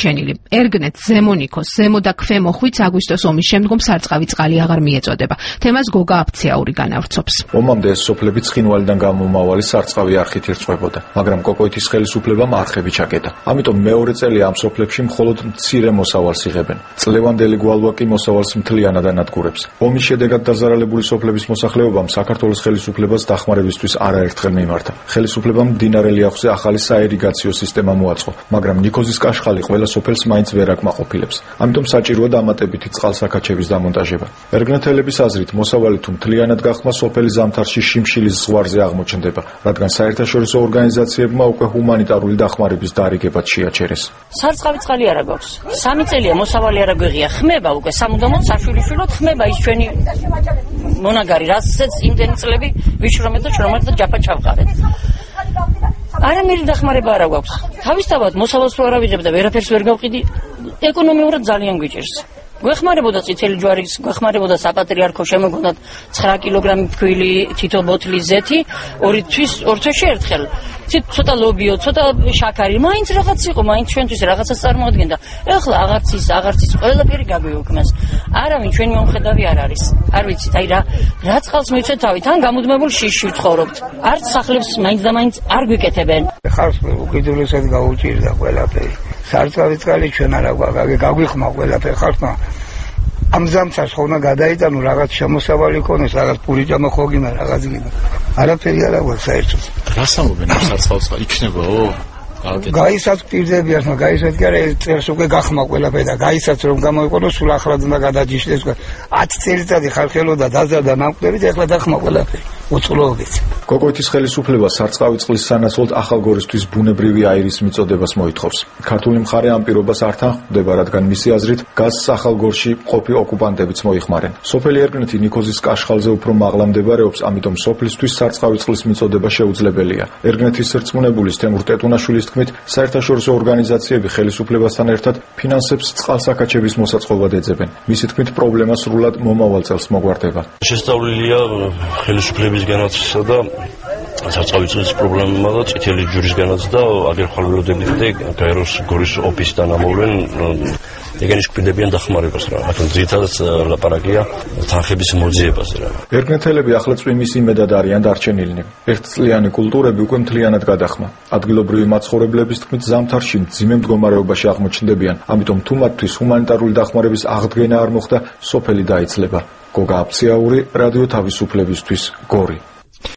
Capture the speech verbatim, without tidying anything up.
დარჩენილი. ერგნეთ, ზემონიქოს, ზემო და ქვემო ხვიც აგვისტოს ომის შემდგომ სარწყავი წყალი აღარ მიეწოდება. თემას გოგა აფციაური განავრცობს. ომამდე ეს სოფლები ცხინვალიდან გამომავალი სარწყავი არხით ირწყვებოდა, მაგრამ კოკოითის ხელისუფლებამ არხები ჩაკეტა. ამიტომ მეორე წელია ამ სოფლებში მხოლოდ მცირე მოსავალს იღებენ. წლევანდელი გვალვა კი მოსავალს მთლიანად ანადგურებს. ომის შედეგად დაზარალებული სოფლების მოსახლეობამ საქართველოს ხელისუფლებას დახმარებისთვის არაერთხელ მიმართა. ხელისუფლებამ მდინარე ლიახვზე ახალი საირიგაციო სისტემა მოაწყო, მაგრამ ნიქოზის კაშხალი ყველა სოფელს მაინც ვერ აკმაყოფილებს. ამიტომ საჭიროა დამატებითი წყალსაქაჩების დამონტაჟება. ერგნეთელების აზრით, მოსავალი თუ მთლიანად გახმა, სოფელი ზამთარში შიმშილის ზღვარზე აღმოჩნდება, რადგან საერთაშორისო ორგანიზაციებმა უკვე ჰუმანიტარული დახმარების დარიგებად შეაჩერეს. სარწყავი წყალი არა გვაქვს. სამი წელია მოსავალი არა გვეღია. ხმება უკვე სამუდამოდ საშვილიშვილოდ ხმება ის ჩვენი მონაგარი, რასაც იმდენი წლები ვიშრომეთ და შრომეთ და ჯაფა ჩავყარეთ. არამერი დახმარება არა გვაქვს. თავისთავად მოსავალს რო არ ავიღებ და ვერაფერს ვერ გავყიდი, ეკონომიურად ძალიან გვიჭირს. გვეხმარებოდა წითელი ჯვარის, გვეხმარებოდა საპატრიარქო, შემოგონათ ცხრა კილოგრამი ფქვილი, თითო ბოთლი ზეთი, ორი თვის, ორ თვეში ერთხელ. ცოტა ლობიო, ცოტა შაქარი, მაინც რაღაც იყო, მაინც ჩვენთვის რაღაცას წარმოადგენდა. ეხლა აღარც ის, აღარც ის, ყველაფერი გაგვიუქმეს. არავინ ჩვენი მომხედავი არ არის. არ ვიცით, აი რა, რა წყალს მივცეთ თავით, ან გამუდმებულ შიშში ვცხოვრობთ. არც სახლებს მაინც და მაინც არ გვიკეთებენ. ხალხს უკიდურესად გაუჭირდა ყველაფერი. სარწყავი წყალი ჩვენ არა გვაქვს, გაგვიხმა ყველაფერი ხალხმა. ამ ზამთარს ხო უნდა გადაიტანო რაღაც შემოსავალი ქონდეს, რაღაც პური ჯამახოგინა, რაღაც გინდა. არაფერი არა გვაქვს საერთოდ. რას ამბობენ ამ სარწყავს იქნებაო? გაისაც პირდებიან, მაგრამ გაისაც კი არა, წერს უკვე გახმა ყველაფერი და გაისაც რომ გამოიყენოს, სულ ახლად უნდა გადაჯიშდეს. ათი წელიწადი ხალხელოდა დაზარდა ნამკვდებით, ეხლა დახმა ყველაფერი. უწყლობით. კოკოითის ხელისუფლება სარწყავი წყლის სანაცვლოდ ახალგორისთვის ბუნებრივი აირის მიწოდებას მოითხოვს. ქართული მხარე ამ პირობას არ თანხმდება, რადგან მისი აზრით გაზს ახალგორში მყოფი ოკუპანტებიც მოიხმარენ. სოფელი ერგნეთი ნიქოზის კაშხალზე უფრო მაღლა მდებარეობს, ამიტომ სოფლისთვის სარწყავი წყლის მიწოდება შეუძლებელია. ერგნეთის რწმუნებულის თემურ ტეტუნაშვილის თქმით, საერთაშორისო ორგანიზაციები ხელისუფლებასთან ერთად ფინანსებს წყალსაქაჩების მოსაწყობად ეძებენ. მისი თქმით, პრობლემა სრულად მომავალ წელს მოგვარდება. შესწავლილია ხელისუფლებისგანაც და სარწყავი წყლის პრობლემა და წითელი ჯვრისგანაც და აგერ ხალხელოდებით და გაეროს გორის ოფისიდან ამოვლენ ეგენის კვირდებიან დახმარებას რა. მაგრამ ძირითადად ლაპარაკია თანხების მოძიებაზე რა. ერგნეთელები ახლა წვიმის იმედად არიან დარჩენილნი. ერთწლიანი კულტურები უკვე მთლიანად გადახმა. ადგილობრივი მაცხოვრებლების თქმით, ზამთარში მძიმე მდგომარეობაში აღმოჩნდებიან, ამიტომ თუ მათთვის ჰუმანიტარული დახმარების აღდგენა არ მოხდა, სოფელი დაიცლება. გოგა აფციაური, რადიო თავისუფლებისთვის, გორი.